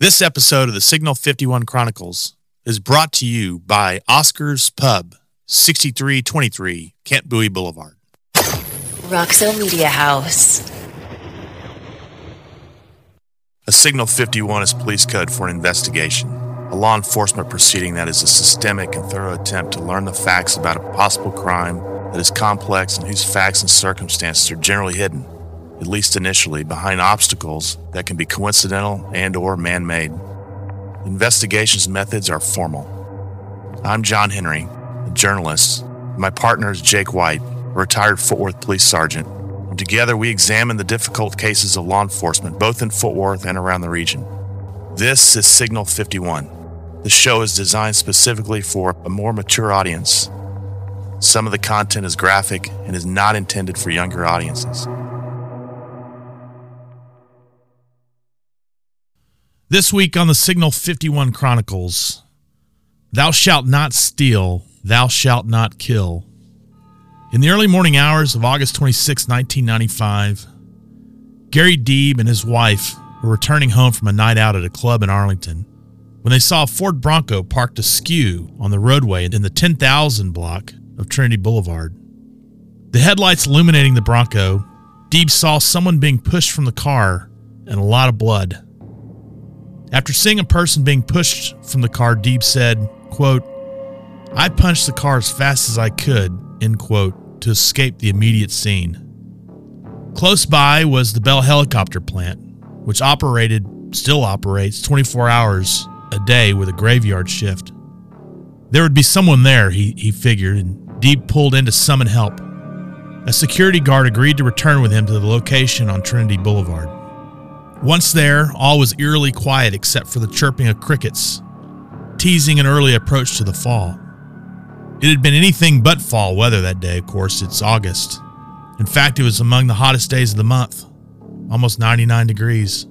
This episode of the Signal 51 Chronicles is brought to you by Oscar's Pub, 6323 Kent Bowie Boulevard. Roxo Media House. A Signal 51 is police code for an investigation, a law enforcement proceeding that is a systemic and thorough attempt to learn the facts about a possible crime that is complex and whose facts and circumstances are generally hidden, at least initially, behind obstacles that can be coincidental and or man-made. Investigations methods are formal. I'm John Henry, a journalist, and my partner is Jake White, a retired Fort Worth police sergeant. And together we examine the difficult cases of law enforcement, both in Fort Worth and around the region. This is Signal 51. The show is designed specifically for a more mature audience. Some of the content is graphic and is not intended for younger audiences. This week on the Signal 51 Chronicles, thou shalt not steal, thou shalt not kill. In the early morning hours of August 26, 1995, Gary Deeb and his wife were returning home from a night out at a club in Arlington when they saw a Ford Bronco parked askew on the roadway in the 10,000 block of Trinity Boulevard. The headlights illuminating the Bronco, Deeb saw someone being pushed from the car and a lot of blood. After seeing a person being pushed from the car, Deeb said, quote, "I punched the car as fast as I could," end quote, to escape the immediate scene. Close by was the Bell Helicopter Plant, which still operates 24 hours a day with a graveyard shift. There would be someone there, he figured, and Deeb pulled in to summon help. A security guard agreed to return with him to the location on Trinity Boulevard. Once there, all was eerily quiet except for the chirping of crickets, teasing an early approach to the fall. It had been anything but fall weather that day, of course. It's August. In fact, it was among the hottest days of the month, almost 99 degrees.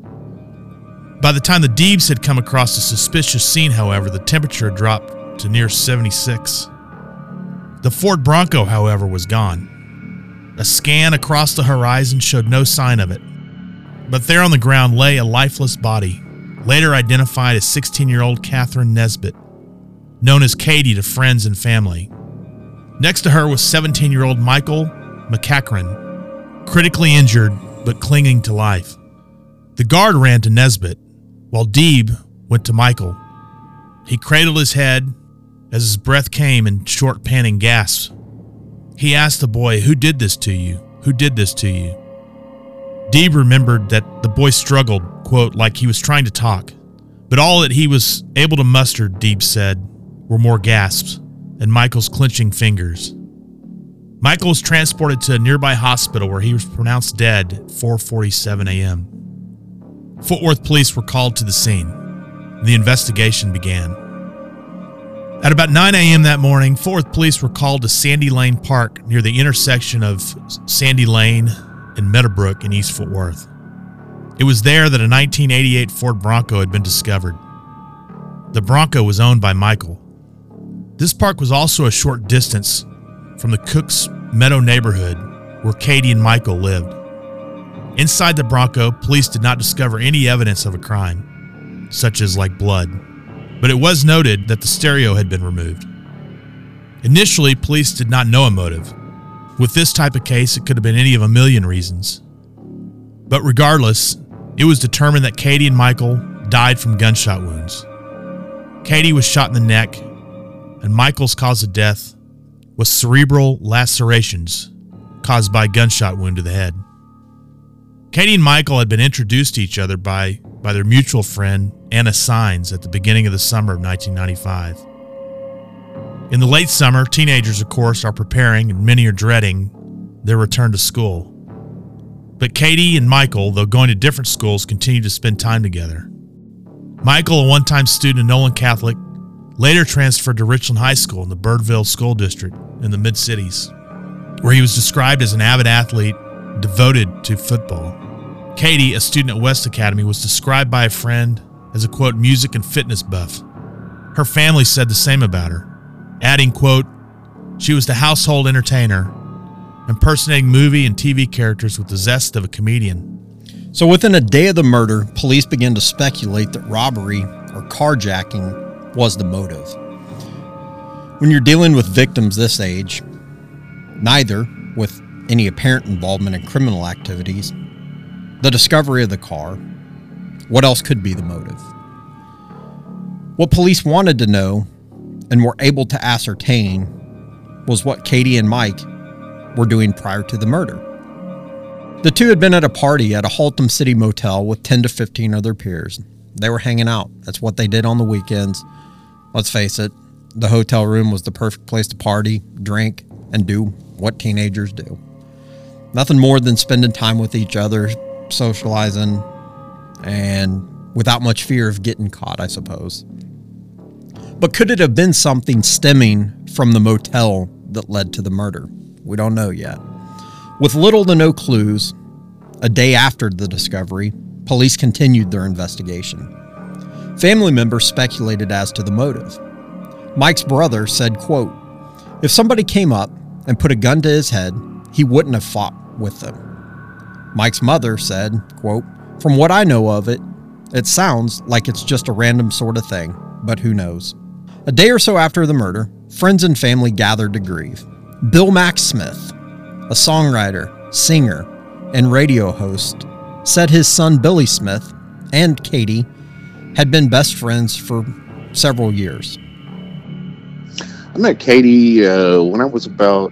By the time the Deebs had come across the suspicious scene, however, the temperature had dropped to near 76. The Ford Bronco, however, was gone. A scan across the horizon showed no sign of it. But there on the ground lay a lifeless body, later identified as 16-year-old Catherine Nesbitt, known as Katie to friends and family. Next to her was 17-year-old Michael McCachran, critically injured but clinging to life. The guard ran to Nesbitt, while Deeb went to Michael. He cradled his head as his breath came in short panting gasps. He asked the boy, "Who did this to you? Who did this to you?" Deeb remembered that the boy struggled, quote, like he was trying to talk. But all that he was able to muster, Deeb said, were more gasps and Michael's clenching fingers. Michael was transported to a nearby hospital where he was pronounced dead at 4:47 a.m. Fort Worth police were called to the scene. The investigation began. At about 9 a.m. that morning, Fort Worth police were called to Sandy Lane Park near the intersection of Sandy Lane and Meadowbrook in East Fort Worth. It was there that a 1988 Ford Bronco had been discovered. The Bronco was owned by Michael. This park was also a short distance from the Cooks Meadow neighborhood where Katie and Michael lived. Inside the Bronco, police did not discover any evidence of a crime, such as like blood, but it was noted that the stereo had been removed. Initially, police did not know a motive. With this type of case, it could have been any of a million reasons. But regardless, it was determined that Katie and Michael died from gunshot wounds. Katie was shot in the neck, and Michael's cause of death was cerebral lacerations caused by a gunshot wound to the head. Katie and Michael had been introduced to each other by their mutual friend, Anna Sines, at the beginning of the summer of 1995. In the late summer, teenagers, of course, are preparing, and many are dreading, their return to school. But Katie and Michael, though going to different schools, continue to spend time together. Michael, a one-time student of Nolan Catholic, later transferred to Richland High School in the Birdville School District in the Mid-Cities, where he was described as an avid athlete devoted to football. Katie, a student at West Academy, was described by a friend as a, quote, music and fitness buff. Her family said the same about her, adding, quote, she was the household entertainer, impersonating movie and TV characters with the zest of a comedian. So within a day of the murder, police began to speculate that robbery or carjacking was the motive. When you're dealing with victims this age, neither with any apparent involvement in criminal activities, the discovery of the car, what else could be the motive? What police wanted to know and were able to ascertain was what Katie and Mike were doing prior to the murder. The two had been at a party at a Haltom City motel with 10 to 15 of their peers. They were hanging out. That's what they did on the weekends. Let's face it, the hotel room was the perfect place to party, drink, and do what teenagers do. Nothing more than spending time with each other, socializing, and without much fear of getting caught, I suppose. But could it have been something stemming from the motel that led to the murder? We don't know yet. With little to no clues, a day after the discovery, police continued their investigation. Family members speculated as to the motive. Mike's brother said, quote, "If somebody came up and put a gun to his head, he wouldn't have fought with them." Mike's mother said, quote, "From what I know of it, it sounds like it's just a random sort of thing, but who knows." A day or so after the murder, friends and family gathered to grieve. Bill Mack Smith, a songwriter, singer, and radio host, said his son Billy Smith and Katie had been best friends for several years. I met Katie when I was about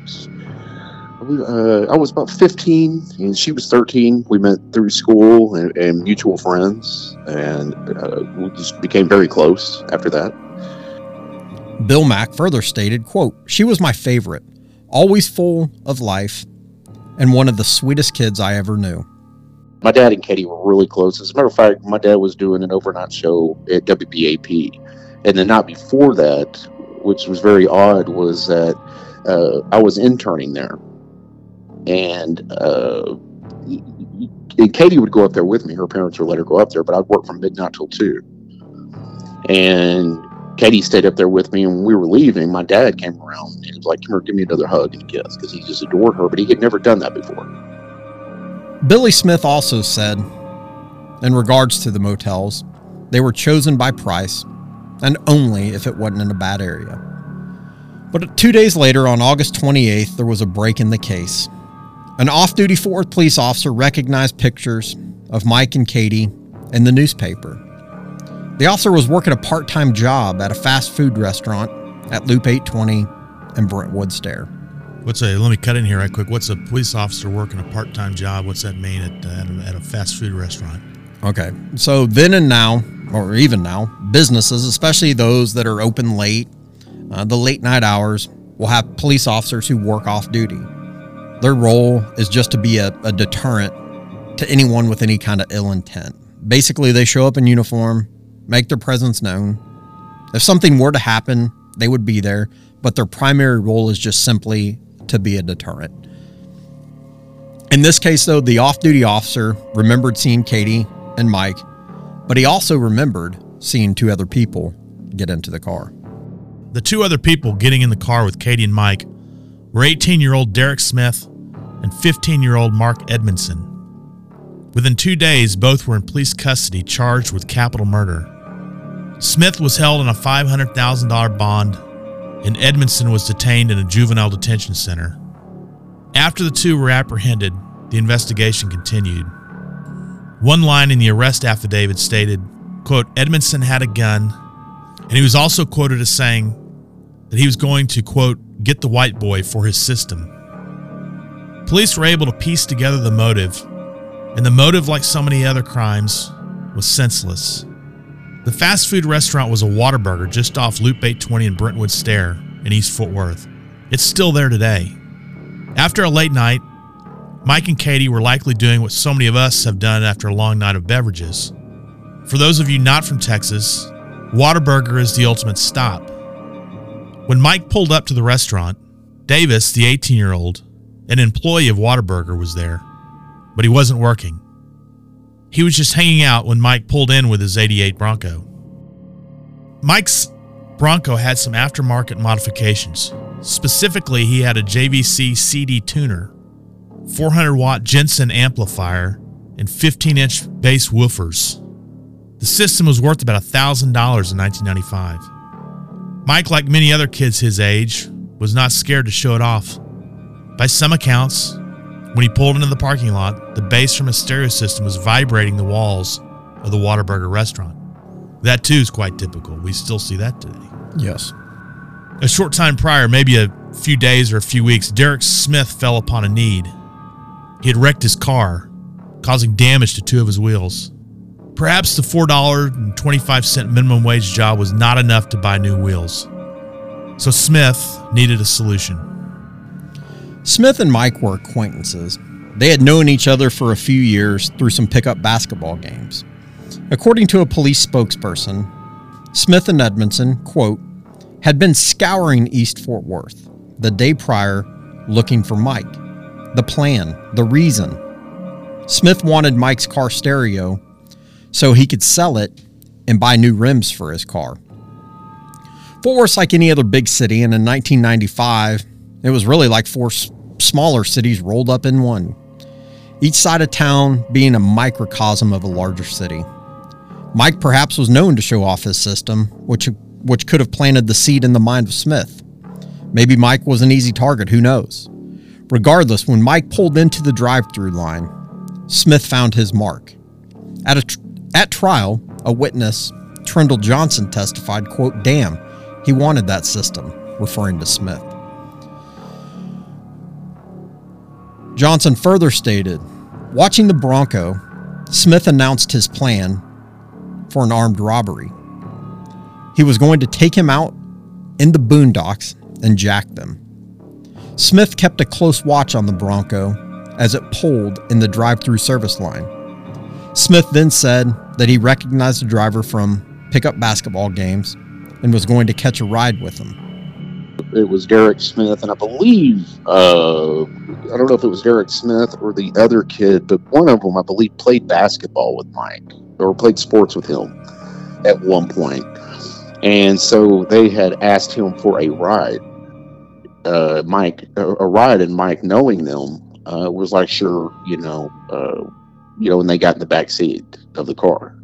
15 and she was 13. We met through school and mutual friends, and we just became very close after that. Bill Mack further stated, quote, "She was my favorite, always full of life, and one of the sweetest kids I ever knew." My dad and Katie were really close. As a matter of fact, my dad was doing an overnight show at WBAP. And the night before that, which was very odd, was that I was interning there. And Katie would go up there with me. Her parents would let her go up there, but I'd work from midnight till 2. And Katie stayed up there with me, and when we were leaving, my dad came around and he was like, "Come here, give me another hug and a kiss," because he just adored her, but he had never done that before. Billy Smith also said, in regards to the motels, they were chosen by price and only if it wasn't in a bad area. But 2 days later, on August 28th, there was a break in the case. An off-duty Fort Worth police officer recognized pictures of Mike and Katie in the newspaper. The officer was working a part-time job at a fast food restaurant at Loop 820 and Brentwood Stair. Let me cut in here right quick. What's a police officer working a part-time job? What's that mean at a fast food restaurant? Okay, so then and now, or even now, businesses, especially those that are open late, the late night hours, will have police officers who work off duty. Their role is just to be a deterrent to anyone with any kind of ill intent. Basically, they show up in uniform, make their presence known. If something were to happen, they would be there, but their primary role is just simply to be a deterrent. In this case, though, the off-duty officer remembered seeing Katie and Mike, but he also remembered seeing 2 other people get into the car. The 2 other people getting in the car with Katie and Mike were 18-year-old Derek Smith and 15-year-old Mark Edmondson. Within 2 days, both were in police custody charged with capital murder. Smith was held on a $500,000 bond, and Edmondson was detained in a juvenile detention center. After the 2 were apprehended, the investigation continued. One line in the arrest affidavit stated, quote, "Edmondson had a gun," and he was also quoted as saying that he was going to, quote, "get the white boy for his system." Police were able to piece together the motive, and the motive, like so many other crimes, was senseless. The fast food restaurant was a Whataburger just off Loop 820 and Brentwood Stair in East Fort Worth. It's still there today. After a late night, Mike and Katie were likely doing what so many of us have done after a long night of beverages. For those of you not from Texas, Whataburger is the ultimate stop. When Mike pulled up to the restaurant, Davis, the 18-year-old, an employee of Whataburger, was there, but he wasn't working. He was just hanging out when Mike pulled in with his '88 Bronco. Mike's Bronco had some aftermarket modifications. Specifically, he had a JVC CD tuner, 400-watt Jensen amplifier, and and 15-inch bass woofers. The system was worth about $1,000 in 1995. Mike, like many other kids his age, was not scared to show it off. By some accounts, when he pulled into the parking lot, the bass from his stereo system was vibrating the walls of the Whataburger restaurant. That too is quite typical. We still see that today. Yes. A short time prior, maybe a few days or a few weeks, Derek Smith fell upon a need. He had wrecked his car, causing damage to 2 of his wheels. Perhaps the $4.25 minimum wage job was not enough to buy new wheels. So Smith needed a solution. Smith and Mike were acquaintances. They had known each other for a few years through some pickup basketball games. According to a police spokesperson, Smith and Edmondson, quote, had been scouring East Fort Worth the day prior looking for Mike. The plan, the reason. Smith wanted Mike's car stereo so he could sell it and buy new rims for his car. Fort Worth's like any other big city, and in 1995, it was really like 4 smaller cities rolled up in one, each side of town being a microcosm of a larger city. Mike perhaps was known to show off his system, which could have planted the seed in the mind of Smith. Maybe Mike was an easy target, who knows? Regardless, when Mike pulled into the drive-through line, Smith found his mark. At trial, a witness, Trendle Johnson, testified, quote, damn, he wanted that system, referring to Smith. Johnson further stated, watching the Bronco, Smith announced his plan for an armed robbery. He was going to take him out in the boondocks and jack them. Smith kept a close watch on the Bronco as it pulled in the drive-through service line. Smith then said that he recognized the driver from pickup basketball games and was going to catch a ride with him. It was Derek Smith, and I believe, I don't know if it was Derek Smith or the other kid, but one of them, I believe, played basketball with Mike or played sports with him at one point. And so they had asked him for a ride. A ride, and Mike, knowing them, was like, sure, when they got in the back seat of the car.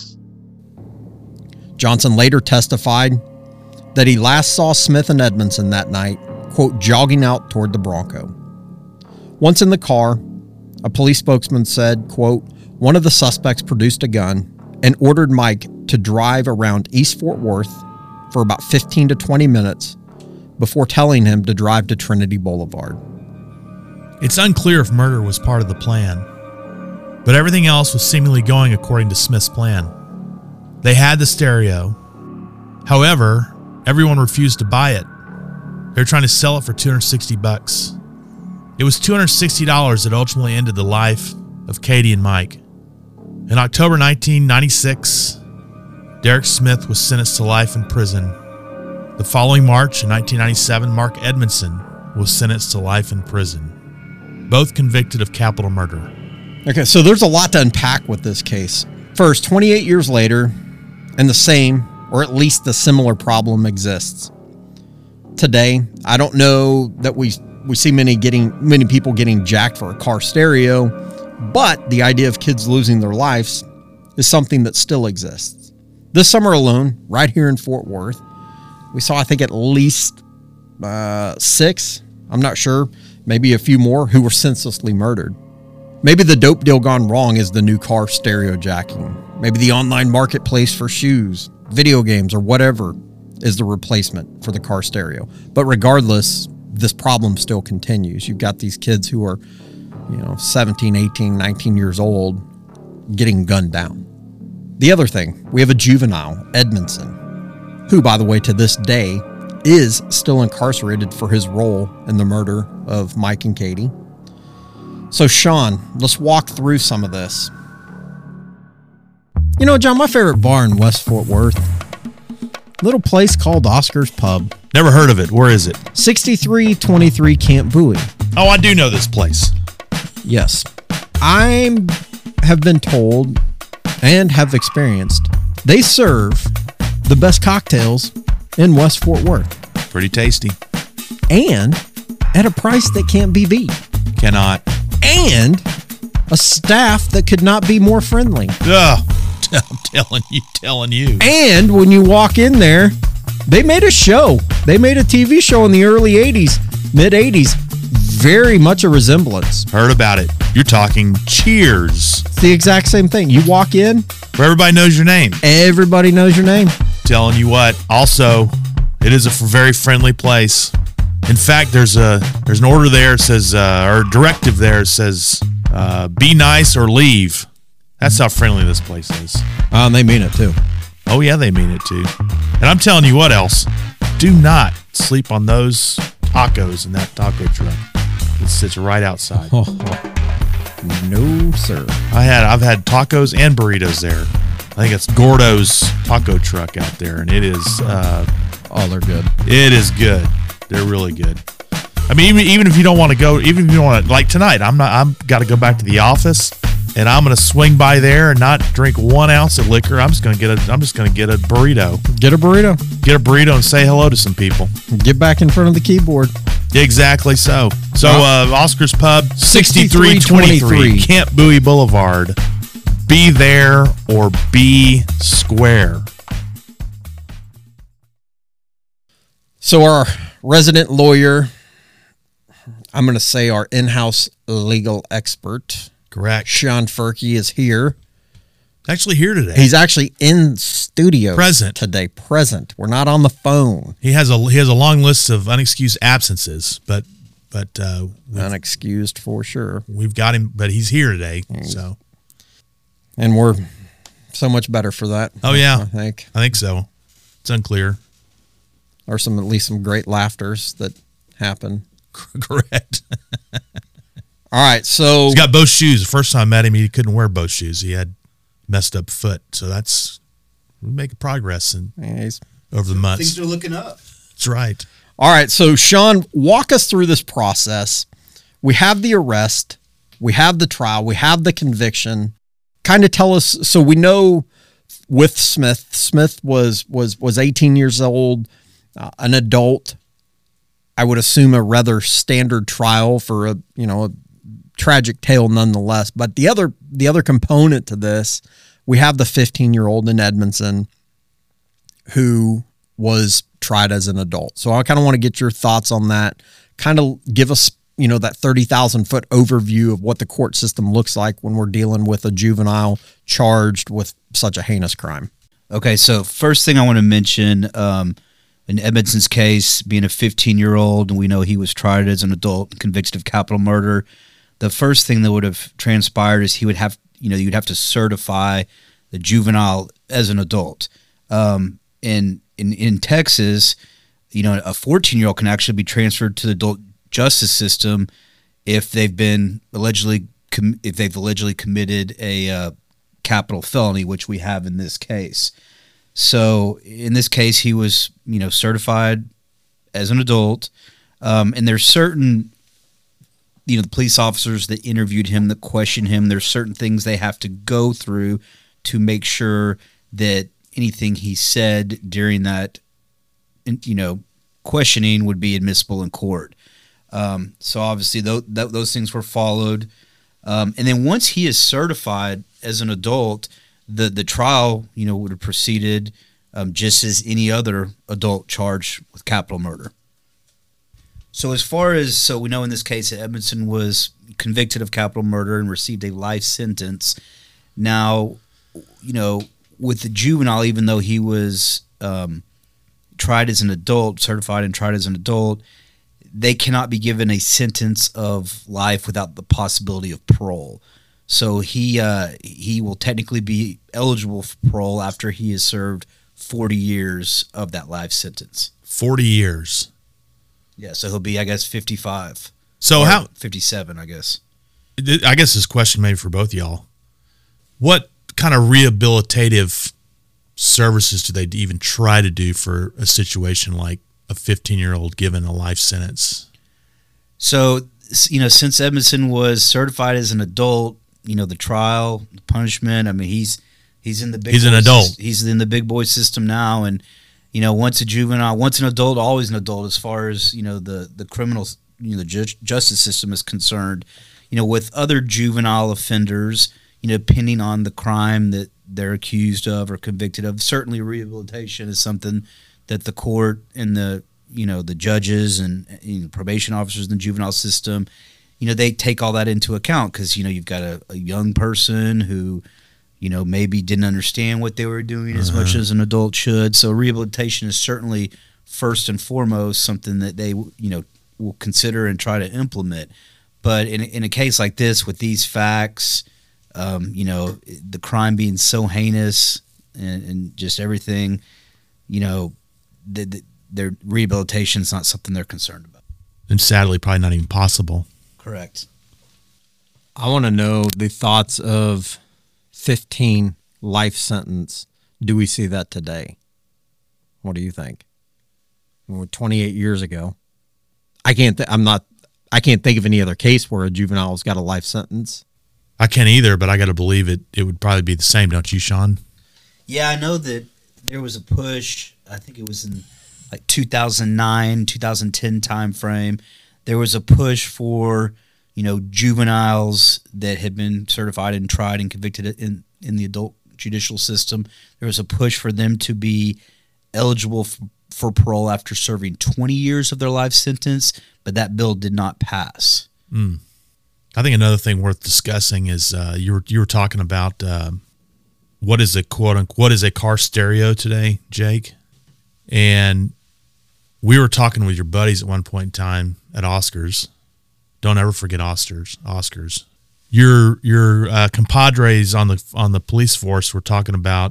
Johnson later testified that he last saw Smith and Edmondson that night, quote, jogging out toward the Bronco. Once in the car, a police spokesman said, quote, one of the suspects produced a gun and ordered Mike to drive around East Fort Worth for about 15 to 20 minutes before telling him to drive to Trinity Boulevard. It's unclear if murder was part of the plan, but everything else was seemingly going according to Smith's plan. They had the stereo. However, everyone refused to buy it. They were trying to sell it for $260. It was $260 that ultimately ended the life of Katie and Mike. In October 1996, Derek Smith was sentenced to life in prison. The following March in 1997, Mark Edmondson was sentenced to life in prison, both convicted of capital murder. Okay, so there's a lot to unpack with this case. First, 28 years later, and the same, or at least the similar problem exists. Today, I don't know that we see many people getting jacked for a car stereo, but the idea of kids losing their lives is something that still exists. This summer alone, right here in Fort Worth, we saw, I think, at least 6, I'm not sure, maybe a few more, who were senselessly murdered. Maybe the dope deal gone wrong is the new car stereo jacking. Maybe the online marketplace for shoes, video games, or whatever is the replacement for the car stereo. But regardless, this problem still continues. You've got these kids who are, 17, 18, 19 years old getting gunned down. The other thing, we have a juvenile, Edmondson, who, by the way, to this day, is still incarcerated for his role in the murder of Mike and Katie. So, Sean, let's walk through some of this. John, my favorite bar in West Fort Worth, little place called Oscar's Pub. Never heard of it. Where is it? 6323 Camp Bowie. Oh, I do know this place. Yes. I have been told and have experienced they serve the best cocktails in West Fort Worth. Pretty tasty. And at a price that can't be beat. Cannot. And a staff that could not be more friendly. I'm telling you. And when you walk in there, they made a show. They made a TV show in the early 80s, mid 80s. Very much a resemblance. Heard about it. You're talking Cheers. It's the exact same thing. You walk in, where everybody knows your name. Everybody knows your name. Telling you what. Also, it is a very friendly place. In fact, there's an order there that says, or a directive there that says, be nice or leave. That's how friendly this place is. And they mean it too. Oh yeah, they mean it too. And I'm telling you what else. Do not sleep on those tacos in that taco truck. It sits right outside. No, sir. I've had tacos and burritos there. I think it's Gordo's taco truck out there, and it is. They're good. It is good. They're really good. I mean, even if you don't want to go, even if you don't want to, like tonight, I'm got to go back to the office, and I'm going to swing by there and not drink 1 ounce of liquor. I'm just going to get a burrito. Get a burrito. Get a burrito and say hello to some people. Get back in front of the keyboard. Exactly so. So, Oscar's Pub, 6323 Camp Bowie Boulevard. Be there or be square. So our resident lawyer, I'm going to say our in-house legal expert, correct, Sean Furkey is here. Actually here today. He's actually in studio today. Present. We're not on the phone. He has a long list of unexcused absences, but unexcused for sure. We've got him, but he's here today. And we're so much better for that. Oh yeah, I think so. It's unclear. Or at least some great laughters that happen. Correct. All right, so he's got both shoes. The first time I met him, he couldn't wear both shoes. He had messed up foot. So we're making progress over the months. Things are looking up. That's right. All right, so Sean, walk us through this process. We have the arrest, we have the trial, we have the conviction. Kind of tell us, so we know with Smith was 18 years old, an adult. I would assume a rather standard trial for a tragic tale nonetheless. But the other component to this, we have the 15-year-old in Edmondson who was tried as an adult. So I kind of want to get your thoughts on that. Kind of give us, that 30,000-foot overview of what the court system looks like when we're dealing with a juvenile charged with such a heinous crime. Okay, so first thing I want to mention, in Edmondson's case, being a 15-year-old, and we know he was tried as an adult, convicted of capital murder, the first thing that would have transpired is he would have, you'd have to certify the juvenile as an adult. In Texas, a 14-year-old can actually be transferred to the adult justice system if they've allegedly committed a capital felony, which we have in this case. So in this case, he was, certified as an adult, and there's certain, the police officers that interviewed him, that questioned him, there's certain things they have to go through to make sure that anything he said during that, questioning would be admissible in court. So obviously those things were followed. And then once he is certified as an adult, the trial, would have proceeded just as any other adult charged with capital murder. So we know in this case that Edmondson was convicted of capital murder and received a life sentence. Now, with the juvenile, even though he was tried as an adult, certified and tried as an adult, they cannot be given a sentence of life without the possibility of parole. So he will technically be eligible for parole after he has served 40 years of that life sentence. 40 years. Yeah, so he'll be, I guess, 55. So 57, I guess. I guess this question maybe for both of y'all. What kind of rehabilitative services do they even try to do for a situation like a 15-year-old given a life sentence? So, since Edmondson was certified as an adult, the trial, the punishment, I mean, he's in the big He's an adult. He's in the big boy system now, and once a juvenile, once an adult, always an adult as far as the criminal, the justice system is concerned. with other juvenile offenders, depending on the crime that they're accused of or convicted of, certainly rehabilitation is something that the court and the judges and probation officers in the juvenile system, they take all that into account because, you've got a young person who, maybe didn't understand what they were doing as much as an adult should. So rehabilitation is certainly first and foremost something that they, will consider and try to implement. But in a case like this, with these facts, the crime being so heinous and just everything, their rehabilitation is not something they're concerned about. And sadly, probably not even possible. Correct. I want to know the thoughts of 15 life sentence. Do we see that today? What do you think? 28 years ago, I can't think of any other case where a juvenile's got a life sentence. I can't either, but I got to believe it would probably be the same, don't you, Sean? Yeah, I know that there was a push. I think it was in like 2009, 2010 time frame. There was a push for, juveniles that had been certified and tried and convicted in the adult judicial system. There was a push for them to be eligible for parole after serving 20 years of their life sentence, but that bill did not pass. I think another thing worth discussing is you were talking about what is a what is a car stereo today, Jake? And we were talking with your buddies at one point in time at Oscars. Don't ever forget Oscars. Your compadres on the police force were talking about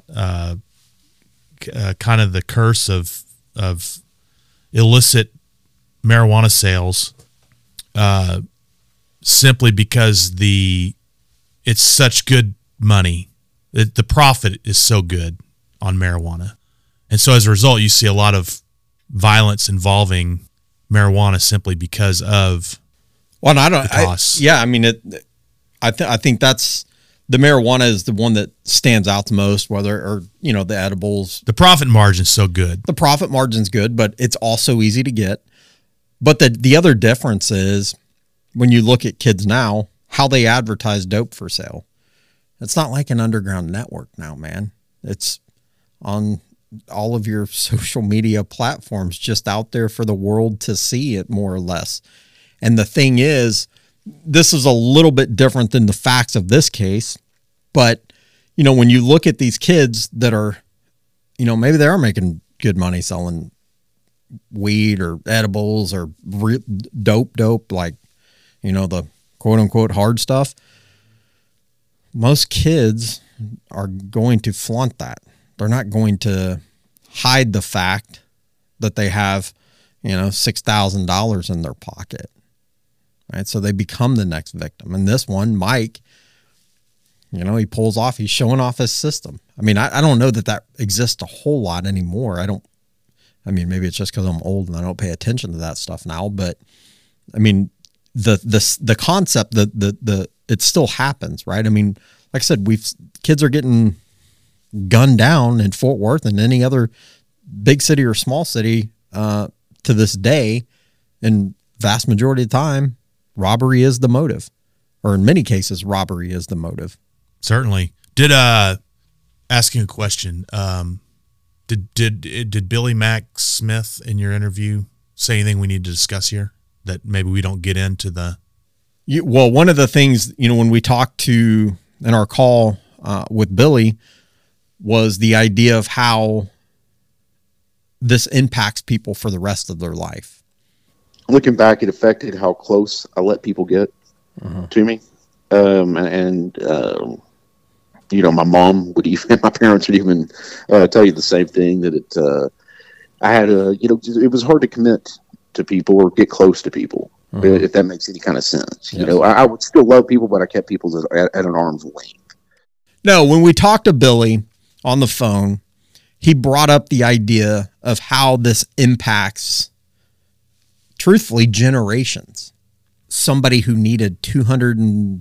kind of the curse of illicit marijuana sales, simply because it's such good money. The profit is so good on marijuana. And so as a result, you see a lot of violence involving marijuana simply because of the costs. I think that's the marijuana is the one that stands out the most, the edibles. The profit margin's so good. The profit margin's good, but it's also easy to get. But the other difference is when you look at kids now, how they advertise dope for sale. It's not like an underground network now, man. It's on all of your social media platforms, just out there for the world to see it, more or less. And the thing is, this is a little bit different than the facts of this case. But, when you look at these kids that are, maybe they are making good money selling weed or edibles or dope, like, the quote unquote hard stuff. Most kids are going to flaunt that. They're not going to hide the fact that they have, $6,000 in their pocket. Right. So they become the next victim. And this one, Mike, he pulls off, he's showing off his system. I mean, I don't know that exists a whole lot anymore. Maybe it's just because I'm old and I don't pay attention to that stuff now, but I mean, the concept that it still happens, right? I mean, like I said, kids are getting gunned down in Fort Worth and any other big city or small city to this day. And vast majority of the time, robbery is the motive, or in many cases, robbery is the motive. Certainly. Asking a question, did Billy Mack Smith in your interview say anything we need to discuss here that maybe we don't get into the? Well, one of the things, when we talked in our call with Billy, was the idea of how this impacts people for the rest of their life. Looking back, it affected how close I let people get to me. My mom would even, my parents would even tell you the same thing, that I had it was hard to commit to people or get close to people, if that makes any kind of sense. Yes. I would still love people, but I kept people at an arm's length. No, when we talked to Billy on the phone, he brought up the idea of how this impacts, truthfully, generations. Somebody who needed $260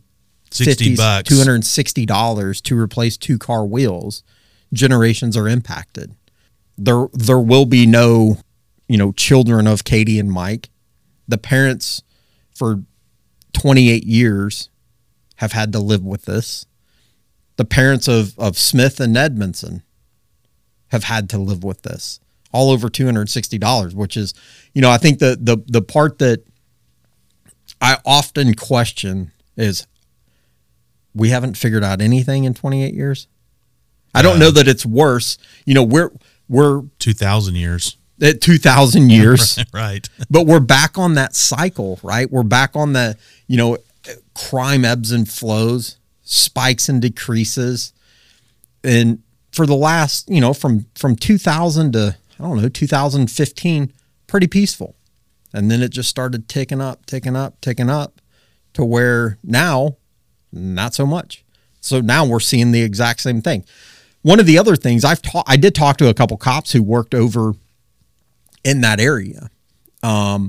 to replace 2 car wheels, generations are impacted. There will be no, children of Katie and Mike. The parents for 28 years have had to live with this. The parents of Smith and Edmondson have had to live with this. All over $260, which is, I think the part that I often question is, we haven't figured out anything in 28 years. I don't know that it's worse. We're 2,000 years. At 2,000 years. Right. But we're back on that cycle, right? We're back on the, crime ebbs and flows, spikes and decreases. And for the last, from 2000 to, 2015, pretty peaceful. And then it just started ticking up to where now, not so much. So now we're seeing the exact same thing. One of the other things I did talk to a couple cops who worked over in that area. And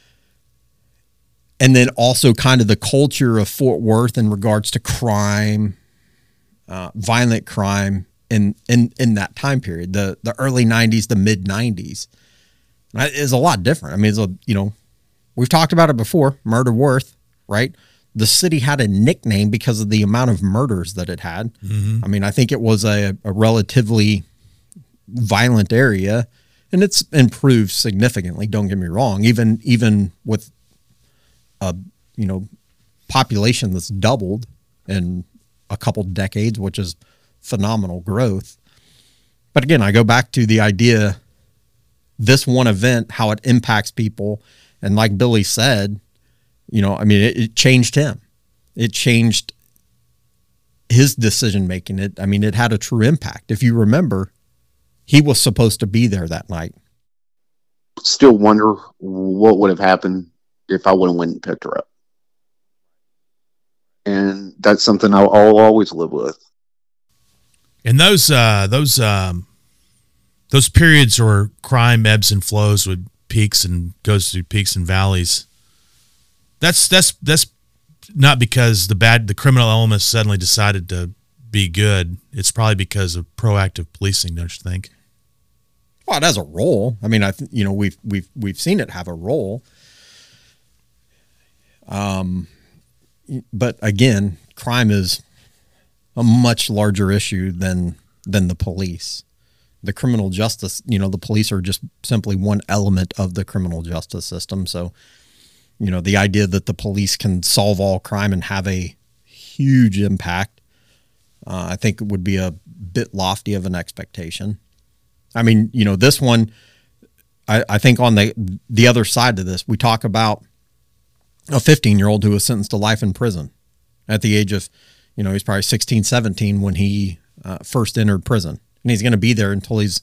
then also kind of the culture of Fort Worth in regards to crime, violent crime in that time period, the early 90s, the mid 90s is a lot different. I mean, we've talked about it before, Murder Worth, right? The city had a nickname because of the amount of murders that it had. Mm-hmm. I mean, I think it was a relatively violent area, and it's improved significantly. Don't get me wrong. Even with a population that's doubled in a couple decades, which is phenomenal growth. But again, I go back to the idea, this one event, how it impacts people, and like Billy said, it changed him. It changed his decision making. It had a true impact. If you remember, he was supposed to be there that night. Still wonder what would have happened if I would have went and picked her up. And that's something I'll always live with. And those periods where crime ebbs and flows with peaks and goes through peaks and valleys. That's not because the criminal elements suddenly decided to be good. It's probably because of proactive policing, don't you think? Well, it has a role. I mean, we've seen it have a role. But again, crime is a much larger issue than the police. The criminal justice, the police are just simply one element of the criminal justice system. So, the idea that the police can solve all crime and have a huge impact, I think it would be a bit lofty of an expectation. I mean, this one, I think on the other side of this, we talk about a 15-year-old who was sentenced to life in prison at the age of, he's probably 16, 17 when he first entered prison. And he's going to be there until he's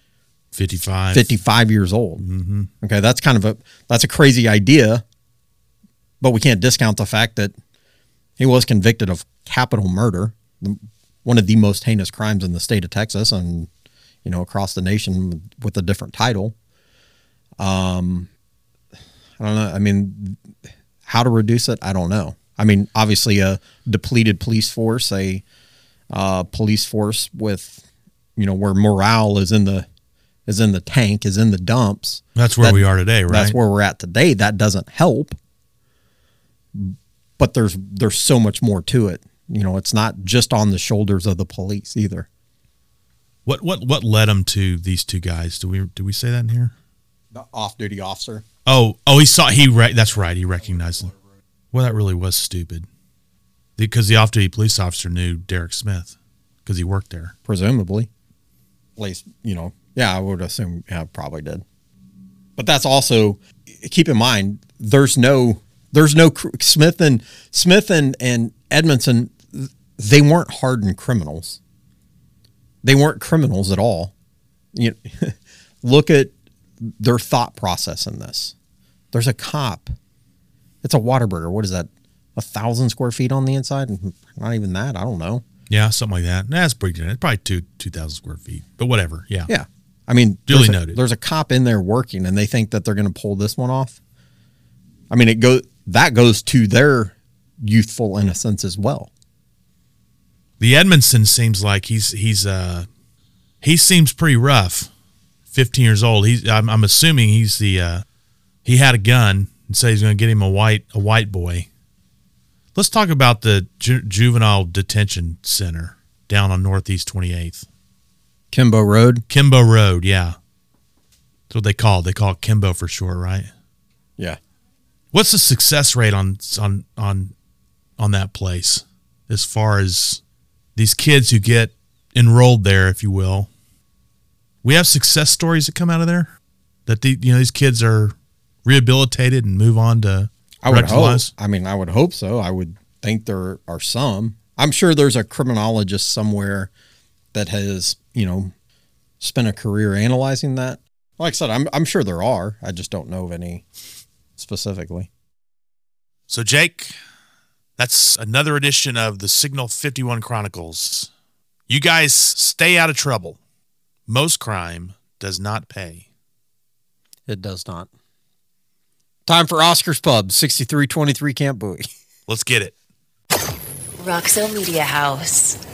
55 years old. Mm-hmm. Okay, that's a crazy idea, but we can't discount the fact that he was convicted of capital murder, one of the most heinous crimes in the state of Texas and, across the nation with a different title. I don't know. I mean, how to reduce it, I don't know. I mean, obviously a depleted police force, a police force with, where morale is in the tank, is in the dumps. That's where we are today, right? That's where we're at today. That doesn't help. But there's so much more to it. It's not just on the shoulders of the police either. What led them to these two guys? Do we say that in here? The off-duty officer. Oh, that's right. He recognized him. Well, that really was stupid. Because the off-duty police officer knew Derek Smith because he worked there. Presumably. At least, I would assume, probably did. But that's also, keep in mind, there's no Smith and Edmondson, they weren't hardened criminals. They weren't criminals at all. Look at their thought process in this. There's a cop. It's a Whataburger. What is that? 1,000 square feet on the inside? Not even that. I don't know. Yeah, something like that. That's pretty good. It's probably 2,000 square feet, but whatever. Yeah. Yeah. I mean, duly noted. There's a cop in there working, and they think that they're going to pull this one off. I mean, that goes to their youthful innocence as well. The Edmondson seems like he seems pretty rough. 15 years old. I'm assuming he had a gun and said he's going to get him a white boy. Let's talk about the juvenile detention center down on Northeast 28th. Kimbo Road? Kimbo Road, yeah. That's what they call it. They call it Kimbo for short, right? Yeah. What's the success rate on that place as far as these kids who get enrolled there, if you will? We have success stories that come out of there that these kids are rehabilitated and move on to productive lives? I mean, I would hope so. I would think there are some. I'm sure there's a criminologist somewhere that has, spent a career analyzing that. Like I said, I'm sure there are. I just don't know of any specifically. So, Jake, that's another edition of the Signal 51 Chronicles. You guys stay out of trouble. Most crime does not pay. It does not. Time for Oscar's Pub, 6323 Camp Bowie. Let's get it. Roxo Media House.